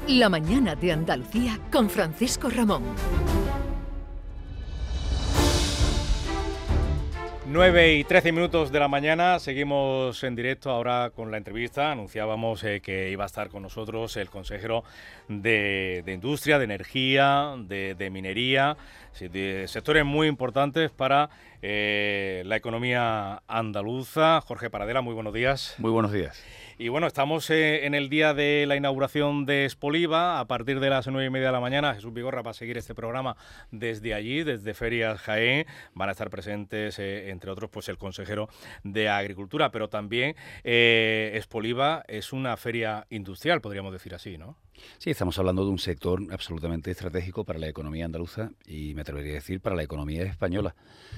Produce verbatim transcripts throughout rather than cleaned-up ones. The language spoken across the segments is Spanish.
La mañana de Andalucía con Francisco Ramón. nueve y trece minutos de la mañana, seguimos en directo ahora con la entrevista. Anunciábamos eh, que iba a estar con nosotros el consejero de, de Industria, de Energía, de, de Minería, de sectores muy importantes para eh, la economía andaluza. Jorge Paradela, muy buenos días. Muy buenos días. Y bueno, estamos eh, en el día de la inauguración de Expoliva. A partir de las nueve y media de la mañana, Jesús Vigorra va a seguir este programa desde allí, desde Ferias Jaén. Van a estar presentes, eh, entre otros, pues el consejero de Agricultura, pero también eh, Expoliva es una feria industrial, podríamos decir así, ¿no? Sí, estamos hablando de un sector absolutamente estratégico para la economía andaluza y me atrevería a decir para la economía española.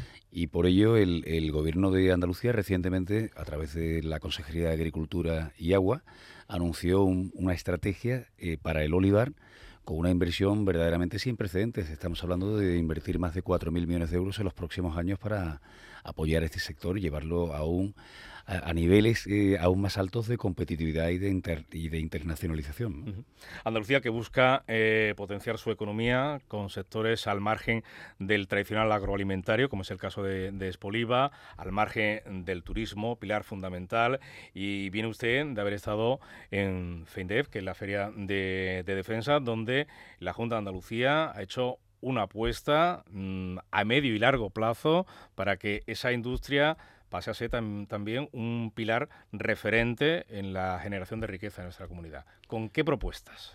Y por ello el, el Gobierno de Andalucía recientemente, a través de la Consejería de Agricultura y Agua, anunció un, una estrategia eh, para el olivar con una inversión verdaderamente sin precedentes. Estamos hablando de invertir más de cuatro mil millones de euros en los próximos años para apoyar este sector y llevarlo aún a, a niveles eh, aún más altos de competitividad y de, inter, y de internacionalización, ¿no? Uh-huh. Andalucía, que busca eh, potenciar su economía con sectores al margen del tradicional agroalimentario, como es el caso de, de Expoliva, al margen del turismo, pilar fundamental. Y viene usted de haber estado en FEINDEF, que es la Feria de, de Defensa, donde la Junta de Andalucía ha hecho una apuesta mmm, a medio y largo plazo para que esa industria pase a ser tam, también un pilar referente en la generación de riqueza en nuestra comunidad. ¿Con qué propuestas?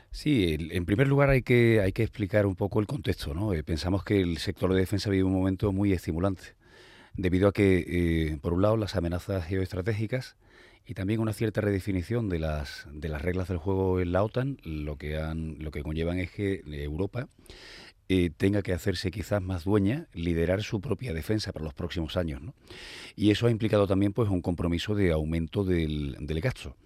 Sí, en primer lugar hay que, hay que explicar un poco el contexto, ¿no? Eh, pensamos que el sector de defensa vive un momento muy estimulante, debido a que, eh, por un lado, las amenazas geoestratégicas y también una cierta redefinición de las, de las reglas del juego en la OTAN, lo que, han, lo que conllevan es que Europa Eh, tenga que hacerse quizás más dueña, liderar su propia defensa para los próximos años, ¿no? Y eso ha implicado también pues un compromiso de aumento del, del gasto.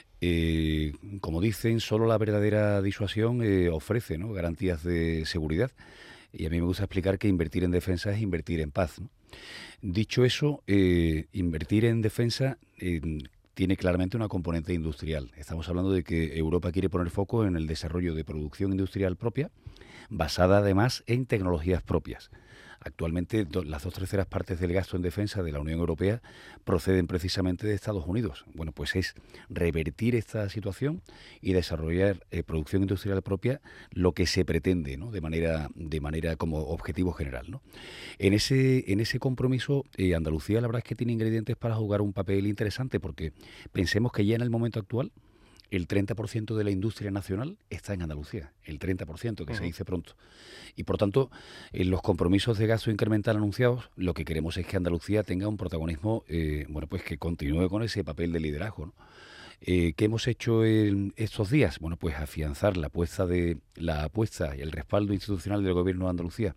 Eh, como dicen, solo la verdadera disuasión eh, ofrece, ¿no?, garantías de seguridad. Y a mí me gusta explicar que invertir en defensa es invertir en paz, ¿no? Dicho eso, eh, invertir en defensa eh, tiene claramente una componente industrial. Estamos hablando de que Europa quiere poner foco en el desarrollo de producción industrial propia, basada además en tecnologías propias. Actualmente do, las dos terceras partes del gasto en defensa de la Unión Europea proceden precisamente de Estados Unidos. Bueno, pues es revertir esta situación y desarrollar eh, producción industrial propia, lo que se pretende, ¿no?, de manera, de manera como objetivo general, ¿no? En ese, en ese compromiso, eh, Andalucía la verdad es que tiene ingredientes para jugar un papel interesante, porque pensemos que ya en el momento actual el treinta por ciento de la industria nacional está en Andalucía, el treinta por ciento, que uh-huh. se dice pronto. Y por tanto, en los compromisos de gasto incremental anunciados, lo que queremos es que Andalucía tenga un protagonismo, eh, bueno, pues que continúe con ese papel de liderazgo, ¿no? Eh, ¿Qué hemos hecho en estos días? Bueno, pues afianzar la apuesta, de, la apuesta y el respaldo institucional del Gobierno de Andalucía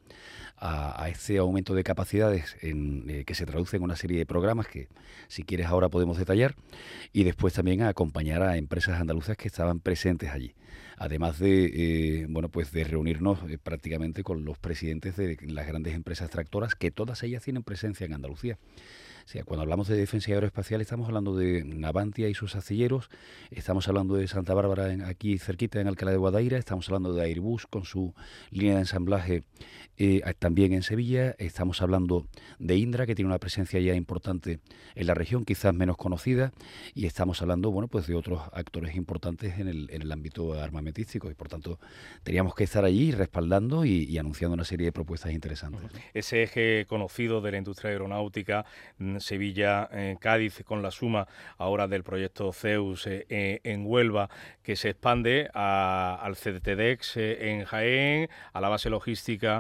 a, a este aumento de capacidades en, eh, que se traduce en una serie de programas que, si quieres, ahora podemos detallar, y después también a acompañar a empresas andaluzas que estaban presentes allí. Además de, eh, bueno, pues de reunirnos eh, prácticamente con los presidentes de las grandes empresas tractoras, que todas ellas tienen presencia en Andalucía. O sea, cuando hablamos de defensa y aeroespacial estamos hablando de Navantia y sus astilleros, estamos hablando de Santa Bárbara en, aquí cerquita en Alcalá de Guadaira, estamos hablando de Airbus con su línea de ensamblaje eh, también en Sevilla, estamos hablando de Indra, que tiene una presencia ya importante en la región, quizás menos conocida, y estamos hablando, bueno, pues de otros actores importantes en el, en el ámbito armamentístico, y por tanto teníamos que estar allí respaldando y, y anunciando una serie de propuestas interesantes. Uh-huh. Ese eje conocido de la industria aeronáutica, Sevilla, eh, Cádiz, con la suma ahora del proyecto Zeus eh, en Huelva, que se expande a, al CETEDEX eh, en Jaén, a la base logística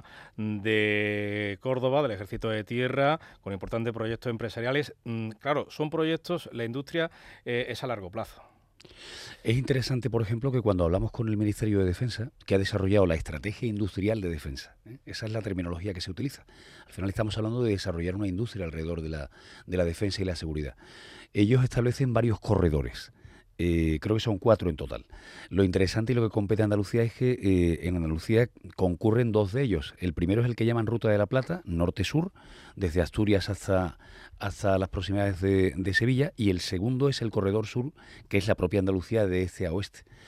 de Córdoba, del Ejército de Tierra, con importantes proyectos empresariales. Mm, claro, son proyectos, la industria eh, es a largo plazo. Es interesante, por ejemplo, que cuando hablamos con el Ministerio de Defensa, que ha desarrollado la estrategia industrial de defensa, ¿eh? Esa es la terminología que se utiliza. Al final estamos hablando de desarrollar una industria alrededor de la, de la defensa y la seguridad. Ellos establecen varios corredores. Eh, creo que son cuatro en total. Lo interesante y lo que compete a Andalucía es que eh, en Andalucía concurren dos de ellos. El primero es el que llaman Ruta de la Plata, norte-sur, desde Asturias hasta, hasta las proximidades de, de Sevilla, y el segundo es el Corredor Sur, que es la propia Andalucía de este a oeste.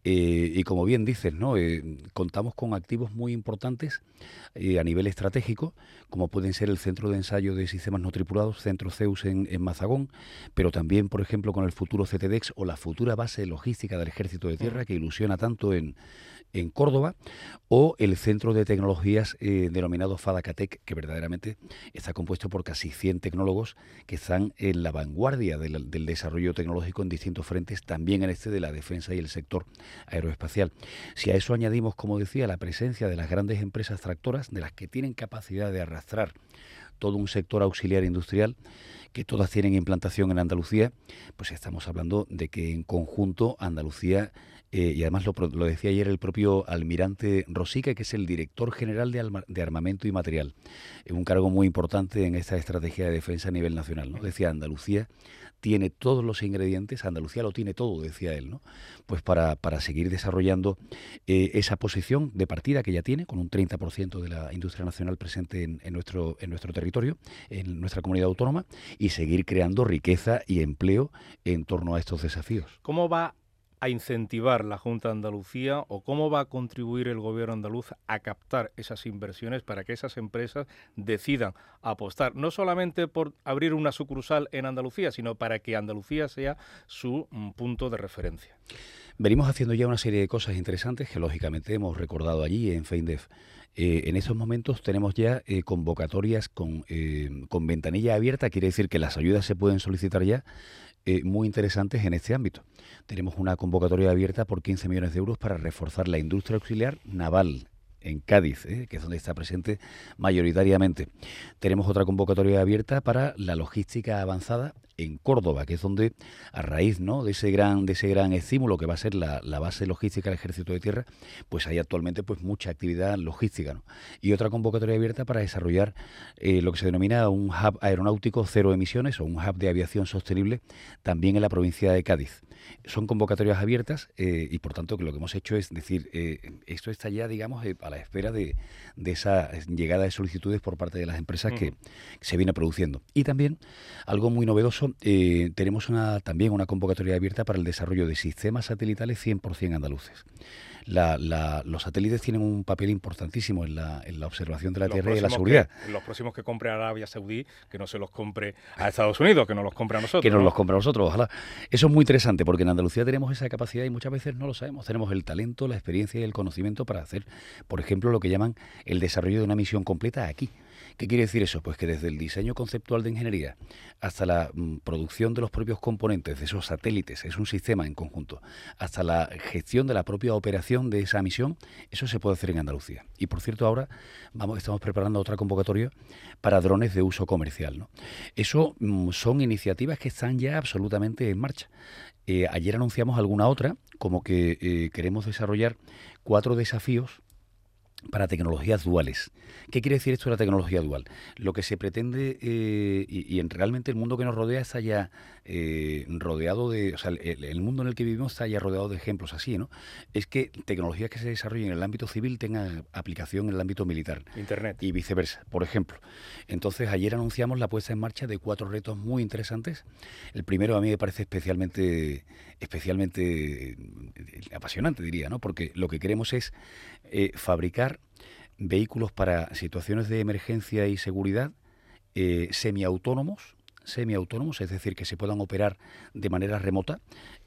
Eh, y como bien dices, ¿no? Eh, contamos con activos muy importantes eh, a nivel estratégico, como pueden ser el Centro de Ensayo de Sistemas No Tripulados, Centro Zeus en, en Mazagón, pero también, por ejemplo, con el futuro C T D E X o la futura base logística del Ejército de Tierra, que ilusiona tanto en, en Córdoba, o el Centro de Tecnologías eh, denominado FADACATEC, que verdaderamente está compuesto por casi cien tecnólogos que están en la vanguardia del, del desarrollo tecnológico en distintos frentes, también en este de la defensa y el sector aeroespacial. Si a eso añadimos, como decía, la presencia de las grandes empresas tractoras, de las que tienen capacidad de arrastrar todo un sector auxiliar industrial, que todas tienen implantación en Andalucía, pues estamos hablando de que en conjunto Andalucía, eh, y además lo, lo decía ayer el propio almirante Rosique, que es el director general de, Alma, de Armamento y Material, es un cargo muy importante en esta estrategia de defensa a nivel nacional, ¿no? Decía, Andalucía tiene todos los ingredientes, Andalucía lo tiene todo, decía él, ¿no? Pues para, para seguir desarrollando eh, esa posición de partida que ya tiene, con un treinta por ciento de la industria nacional presente en, en, nuestro, en nuestro territorio, en nuestra comunidad autónoma, y seguir creando riqueza y empleo en torno a estos desafíos. ¿Cómo va a incentivar la Junta de Andalucía o cómo va a contribuir el gobierno andaluz a captar esas inversiones para que esas empresas decidan apostar no solamente por abrir una sucursal en Andalucía, sino para que Andalucía sea su mm, punto de referencia? Venimos haciendo ya una serie de cosas interesantes que lógicamente hemos recordado allí en FEINDEF. Eh, en estos momentos tenemos ya eh, convocatorias con, eh, con ventanilla abierta, quiere decir que las ayudas se pueden solicitar ya, eh, muy interesantes en este ámbito. Tenemos una convocatoria abierta por quince millones de euros para reforzar la industria auxiliar naval en Cádiz, ¿eh? que es donde está presente mayoritariamente. Tenemos otra convocatoria abierta para la logística avanzada en Córdoba, que es donde, a raíz, ¿no?, de ese gran de ese gran estímulo que va a ser la, la base logística del Ejército de Tierra, pues hay actualmente pues mucha actividad logística, ¿no? Y otra convocatoria abierta para desarrollar eh, lo que se denomina un hub aeronáutico cero emisiones o un hub de aviación sostenible también en la provincia de Cádiz. Son convocatorias abiertas eh, y por tanto que lo que hemos hecho es decir, eh, esto está ya, digamos, eh, a la espera de, de esa llegada de solicitudes por parte de las empresas uh-huh. que se viene produciendo. Y también, algo muy novedoso, eh, tenemos una, también una convocatoria abierta para el desarrollo de sistemas satelitales cien por ciento andaluces. La, la, los satélites tienen un papel importantísimo en la, en la observación de la los Tierra y de la seguridad. Que, los próximos que compre Arabia Saudí, que no se los compre a Estados Unidos, que nos los compre a nosotros. Que nos ¿no? los compre a nosotros, ojalá. Eso es muy interesante porque en Andalucía tenemos esa capacidad y muchas veces no lo sabemos. Tenemos el talento, la experiencia y el conocimiento para hacer, por ejemplo, lo que llaman el desarrollo de una misión completa aquí. ¿Qué quiere decir eso? Pues que desde el diseño conceptual de ingeniería hasta la mm, producción de los propios componentes de esos satélites, es un sistema en conjunto, hasta la gestión de la propia operación de esa misión, eso se puede hacer en Andalucía. Y por cierto, ahora vamos, estamos preparando otra convocatoria para drones de uso comercial, ¿no? Eso mm, son iniciativas que están ya absolutamente en marcha. Eh, ayer anunciamos alguna otra, como que eh, queremos desarrollar cuatro desafíos para tecnologías duales. ¿Qué quiere decir esto de la tecnología dual? Lo que se pretende, eh, y, y en, realmente el mundo que nos rodea está ya eh, rodeado de, o sea, el, el mundo en el que vivimos está ya rodeado de ejemplos así, ¿no? Es que tecnologías que se desarrollen en el ámbito civil tengan aplicación en el ámbito militar. Internet. Y viceversa, por ejemplo. Entonces, ayer anunciamos la puesta en marcha de cuatro retos muy interesantes. El primero a mí me parece especialmente, especialmente apasionante, diría, ¿no? Porque lo que queremos es eh, fabricar vehículos para situaciones de emergencia y seguridad eh, semiautónomos, semiautónomos, es decir, que se puedan operar de manera remota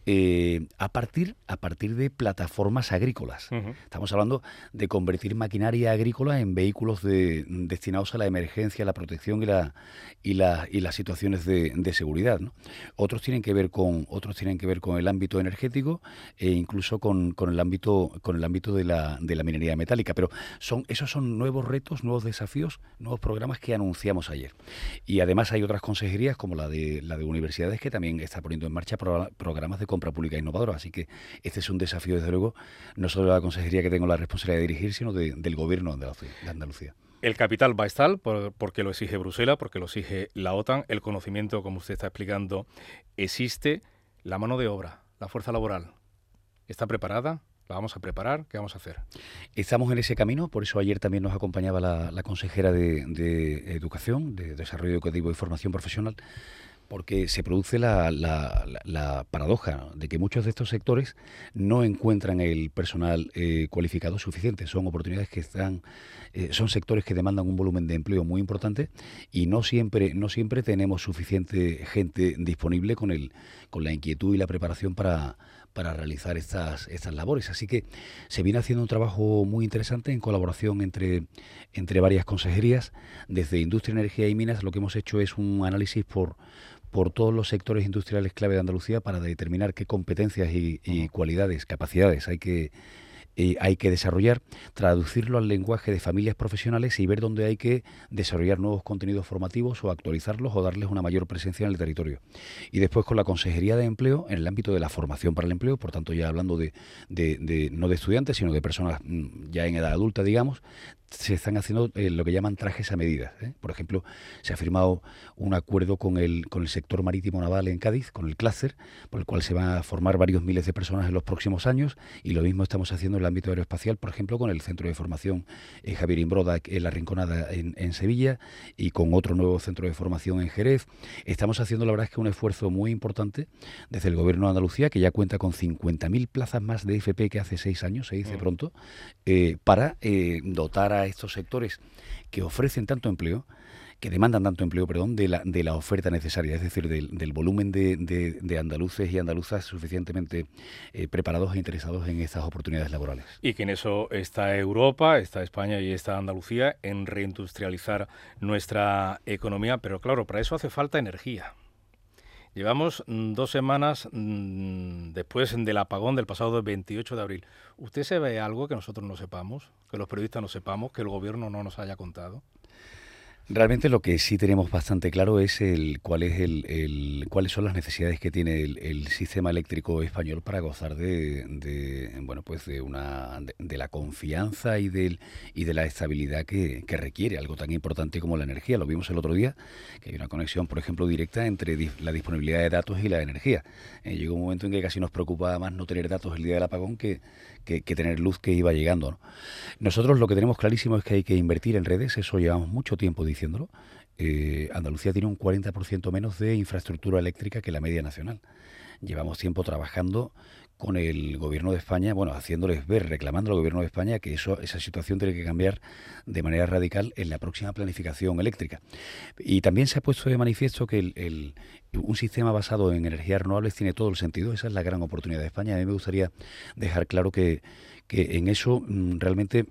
eh, a partir a partir de plataformas agrícolas. Uh-huh. Estamos hablando de convertir maquinaria agrícola en vehículos de, destinados a la emergencia, la protección y la y, la, y las situaciones de, de seguridad, ¿no? Otros tienen que ver con otros tienen que ver con el ámbito energético e incluso con, con el ámbito con el ámbito de la de la minería metálica. Pero son esos son nuevos retos, nuevos desafíos, nuevos programas que anunciamos ayer. Y además hay otras consejerías como la de la de universidades que también está poniendo en marcha pro, programas de compra pública innovadora. Así que este es un desafío, desde luego, no solo de la consejería que tengo la responsabilidad de dirigir, sino de, del gobierno de Andalucía. El capital va a estar por, porque lo exige Bruselas, porque lo exige la OTAN. El conocimiento, como usted está explicando, existe. La mano de obra, la fuerza laboral, ¿está preparada? ¿La vamos a preparar? ¿Qué vamos a hacer? Estamos en ese camino, por eso ayer también nos acompañaba la, la consejera de, de Educación, de Desarrollo Educativo y Formación Profesional, porque se produce la, la, la, la paradoja, ¿no?, de que muchos de estos sectores no encuentran el personal eh, cualificado suficiente. Son oportunidades que están, eh, son sectores que demandan un volumen de empleo muy importante y no siempre, no siempre tenemos suficiente gente disponible con el, con la inquietud y la preparación para para realizar estas, estas labores. Así que se viene haciendo un trabajo muy interesante en colaboración entre, entre varias consejerías. Desde Industria, Energía y Minas lo que hemos hecho es un análisis por, por todos los sectores industriales clave de Andalucía para determinar qué competencias y, y cualidades, capacidades hay que Eh, hay que desarrollar, traducirlo al lenguaje de familias profesionales y ver dónde hay que desarrollar nuevos contenidos formativos o actualizarlos o darles una mayor presencia en el territorio. Y después con la Consejería de Empleo en el ámbito de la formación para el empleo, por tanto ya hablando de, de, de no de estudiantes, sino de personas ya en edad adulta, digamos, se están haciendo eh, lo que llaman trajes a medida. ¿eh? Por ejemplo, se ha firmado un acuerdo con el, con el sector marítimo naval en Cádiz, con el clúster, por el cual se van a formar varios miles de personas en los próximos años, y lo mismo estamos haciendo en el ámbito aeroespacial, por ejemplo, con el centro de formación eh, Javier Imbroda en La Rinconada en, en Sevilla, y con otro nuevo centro de formación en Jerez. Estamos haciendo, la verdad es que un esfuerzo muy importante desde el Gobierno de Andalucía, que ya cuenta con cincuenta mil plazas más de F P que hace seis años, se dice pronto, eh, para eh, dotar a a estos sectores que ofrecen tanto empleo, que demandan tanto empleo, perdón, de la, de la oferta necesaria, es decir, del, del volumen de, de, de andaluces y andaluzas suficientemente eh, preparados e interesados en estas oportunidades laborales. Y que en eso está Europa, está España y está Andalucía, en reindustrializar nuestra economía, pero claro, para eso hace falta energía. Llevamos dos semanas mmm, después del apagón del pasado veintiocho de abril. ¿Usted se ve algo que nosotros no sepamos, que los periodistas no sepamos, que el gobierno no nos haya contado? Realmente lo que sí tenemos bastante claro es el cuál es el, el cuáles son las necesidades que tiene el, el sistema eléctrico español para gozar de, de bueno pues de una de, de la confianza y del y de la estabilidad que, que requiere algo tan importante como la energía. Lo vimos el otro día, que hay una conexión, por ejemplo, directa entre di, la disponibilidad de datos y la energía. Eh, llegó un momento en que casi nos preocupaba más no tener datos el día del apagón que Que, que tener luz que iba llegando, ¿no? Nosotros lo que tenemos clarísimo es que hay que invertir en redes, eso llevamos mucho tiempo diciéndolo. Eh, Andalucía tiene un cuarenta por ciento menos de infraestructura eléctrica que la media nacional. Llevamos tiempo trabajando con el Gobierno de España, bueno, haciéndoles ver, reclamando al Gobierno de España que eso, esa situación tiene que cambiar de manera radical en la próxima planificación eléctrica. Y también se ha puesto de manifiesto que el, el, un sistema basado en energías renovables tiene todo el sentido. Esa es la gran oportunidad de España. A mí me gustaría dejar claro que, que en eso mmm, realmente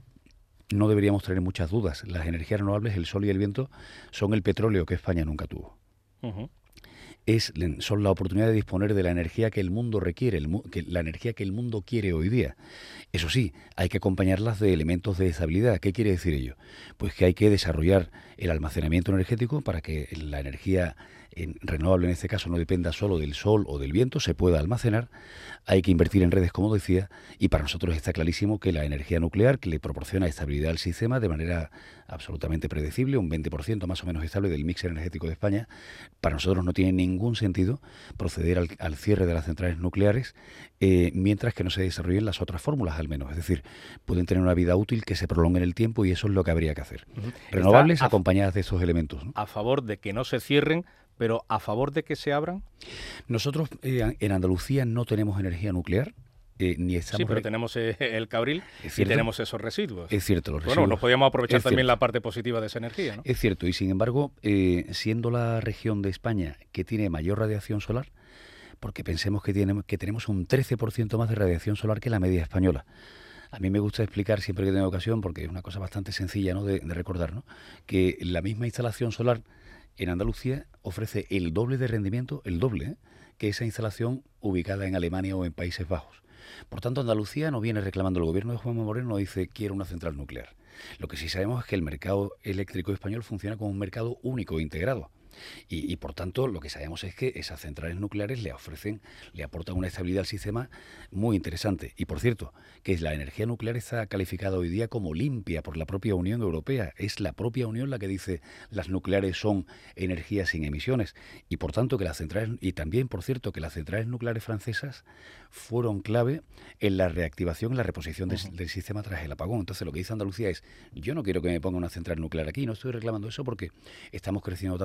no deberíamos tener muchas dudas. Las energías renovables, el sol y el viento, son el petróleo que España nunca tuvo. Uh-huh. Es, son la oportunidad de disponer de la energía que el mundo requiere, el, que, la energía que el mundo quiere hoy día. Eso sí, hay que acompañarlas de elementos de estabilidad. ¿Qué quiere decir ello? Pues que hay que desarrollar el almacenamiento energético para que la energía en, renovable en este caso no dependa solo del sol o del viento, se pueda almacenar. Hay que invertir en redes, como decía, y para nosotros está clarísimo que la energía nuclear, que le proporciona estabilidad al sistema de manera absolutamente predecible, un veinte por ciento más o menos estable del mix energético de España, para nosotros no tiene ningún sentido proceder al, al cierre de las centrales nucleares eh, mientras que no se desarrollen las otras fórmulas, al menos. Es decir, pueden tener una vida útil que se prolongue en el tiempo y eso es lo que habría que hacer. Uh-huh. Renovables acompañadas de esos elementos, ¿no? A favor de que no se cierren, pero a favor de que se abran. Nosotros eh, en Andalucía no tenemos energía nuclear. Eh, ni estamos sí, pero tenemos eh, el Cabril y tenemos esos residuos. Es cierto, los residuos. Bueno, nos podíamos aprovechar también la parte positiva de esa energía, ¿no? Es cierto, y sin embargo, eh, siendo la región de España que tiene mayor radiación solar, porque pensemos que, tiene, que tenemos un trece por ciento más de radiación solar que la media española. A mí me gusta explicar siempre que tengo ocasión, porque es una cosa bastante sencilla, ¿no?, de, de recordar, ¿no?, que la misma instalación solar en Andalucía ofrece el doble de rendimiento, el doble, ¿eh?, que esa instalación ubicada en Alemania o en Países Bajos. Por tanto, Andalucía no viene reclamando, el gobierno de Juanma Moreno no dice quiero una central nuclear. Lo que sí sabemos es que el mercado eléctrico español funciona como un mercado único e integrado. Y, y por tanto, lo que sabemos es que esas centrales nucleares le ofrecen, le aportan una estabilidad al sistema muy interesante. Y por cierto, que la energía nuclear está calificada hoy día como limpia por la propia Unión Europea. Es la propia Unión la que dice las nucleares son energías sin emisiones. Y por tanto que las centrales, y también por cierto que las centrales nucleares francesas fueron clave en la reactivación, en la reposición del, del sistema tras el apagón. Entonces lo que dice Andalucía es, yo no quiero que me ponga una central nuclear aquí, no estoy reclamando eso porque estamos creciendo tanto con las renovables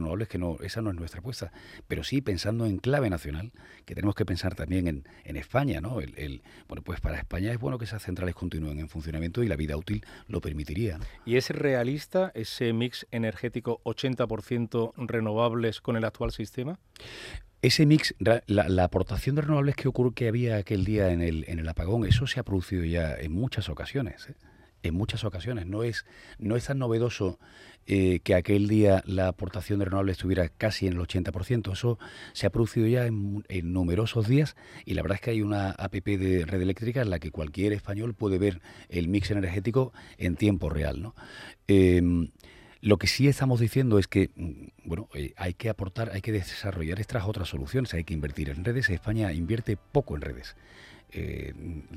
renovables, que no, esa no es nuestra apuesta. Pero sí pensando en clave nacional, que tenemos que pensar también en, en España, ¿no? El, el, bueno, pues para España es bueno que esas centrales continúen en funcionamiento y la vida útil lo permitiría, ¿no? ¿Y es realista ese mix energético ochenta por ciento renovables con el actual sistema? Ese mix, la, la aportación de renovables que ocurrió, que había aquel día en el, en el apagón, eso se ha producido ya en muchas ocasiones, ¿eh? En muchas ocasiones. No es, no es tan novedoso eh, que aquel día la aportación de renovables estuviera casi en el ochenta por ciento. Eso se ha producido ya en, en numerosos días, y la verdad es que hay una app de red eléctrica en la que cualquier español puede ver el mix energético en tiempo real, ¿no? Eh, Lo que sí estamos diciendo es que, bueno, eh, hay que aportar, hay que desarrollar estas otras soluciones, hay que invertir en redes. España invierte poco en redes. Eh,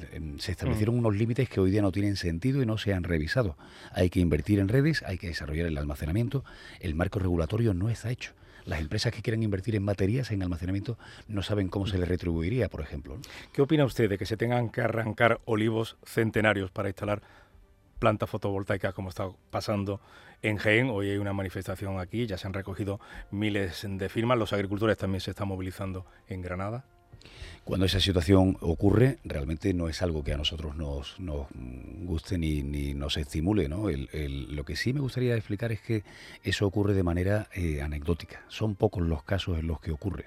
se establecieron unos límites que hoy día no tienen sentido y no se han revisado. Hay que invertir en redes, hay que desarrollar el almacenamiento. El marco regulatorio no está hecho. Las empresas que quieran invertir en baterías, en almacenamiento, no saben cómo se les retribuiría, por ejemplo, ¿no? ¿Qué opina usted de que se tengan que arrancar olivos centenarios para instalar plantas fotovoltaicas, como está pasando en Jaén? Hoy hay una manifestación aquí, ya se han recogido miles de firmas, los agricultores también se están movilizando en Granada. Cuando esa situación ocurre, realmente no es algo que a nosotros nos, nos guste ni, ni nos estimule, ¿no? El, el, lo que sí me gustaría explicar es que eso ocurre de manera eh, anecdótica. Son pocos los casos en los que ocurre.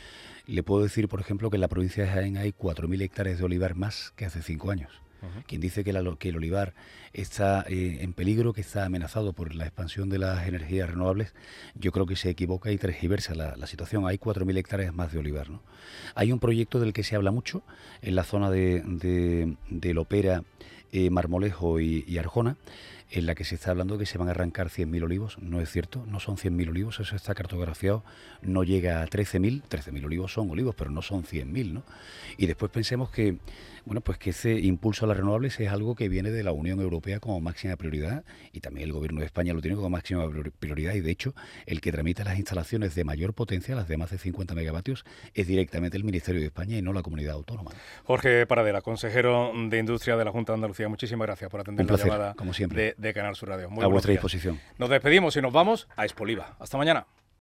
Le puedo decir, por ejemplo, que en la provincia de Jaén hay cuatro mil hectáreas de olivar más que hace cinco años. Uh-huh. Quien dice que, la, que el olivar está eh, en peligro, que está amenazado por la expansión de las energías renovables, yo creo que se equivoca y tergiversa la, la situación. Hay cuatro mil hectáreas más de olivar, ¿no? Hay un proyecto del que se habla mucho en la zona de, de, de Lopera, eh, Marmolejo y, y Arjona, en la que se está hablando de que se van a arrancar cien mil olivos. No es cierto, no son cien mil olivos, eso está cartografiado, no llega a trece mil, trece mil olivos son olivos, pero no son cien mil, ¿no? Y después pensemos que, bueno, pues que ese impulso a las renovables es algo que viene de la Unión Europea como máxima prioridad, y también el Gobierno de España lo tiene como máxima prioridad, y de hecho el que tramita las instalaciones de mayor potencia, las de más de cincuenta megavatios, es directamente el Ministerio de España y no la Comunidad Autónoma. Jorge Paradela, consejero de Industria de la Junta de Andalucía, muchísimas gracias por atender placer, la llamada como siempre. De, de Canal Sur Radio. Muy a vuestra días. disposición. Nos despedimos y nos vamos a Espoliva. Hasta mañana.